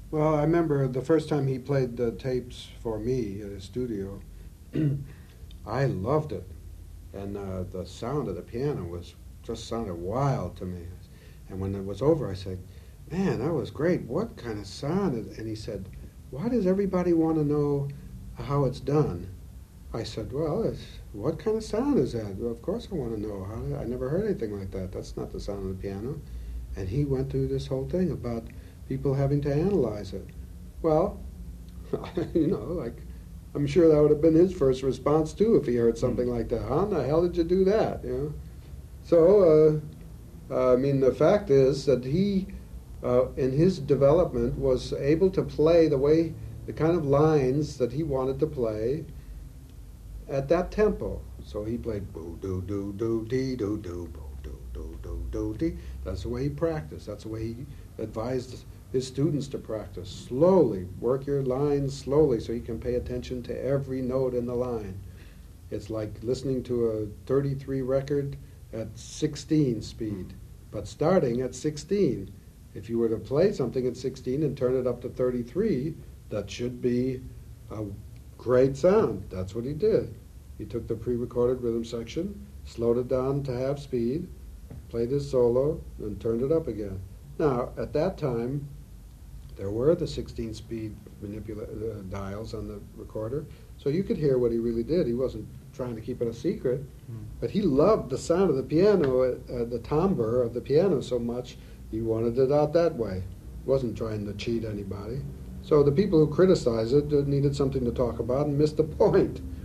Well, I remember the first time he played the tapes for me at his studio. I loved it, and the sound of the piano was just sounded wild to me. And when it was over, I said, "Man, that was great. What kind of sound?" And he said, "Why does everybody want to know how it's done?" I said, "Well, what kind of sound is that? Well, of course I want to know. I never heard anything like that. That's not the sound of the piano." And he went through this whole thing about people having to analyze it. Well, like I'm sure that would have been his first response too if he heard Hmm. something like that. How in the hell did you do that? So, I mean, the fact is that he, in his development, was able to play the kind of lines that he wanted to play at that tempo. So he played boo doo doo doo dee doo doo boo doo doo doo doo dee. That's the way he practiced. That's the way he advised his students to practice. Slowly, work your lines slowly so you can pay attention to every note in the line. It's like listening to a 33 record at 16 speed, but starting at 16. If you were to play something at 16 and turn it up to 33, that should be a great sound. That's what he did. He took the pre-recorded rhythm section, slowed it down to half speed, played his solo, and turned it up again. Now, at that time, there were the 16 speed dials on the recorder, so you could hear what he really did. He wasn't trying to keep it a secret, Hmm. but he loved the sound of the piano, the timbre of the piano so much, he wanted it out that way. He wasn't trying to cheat anybody. So the people who criticized it needed something to talk about and missed the point.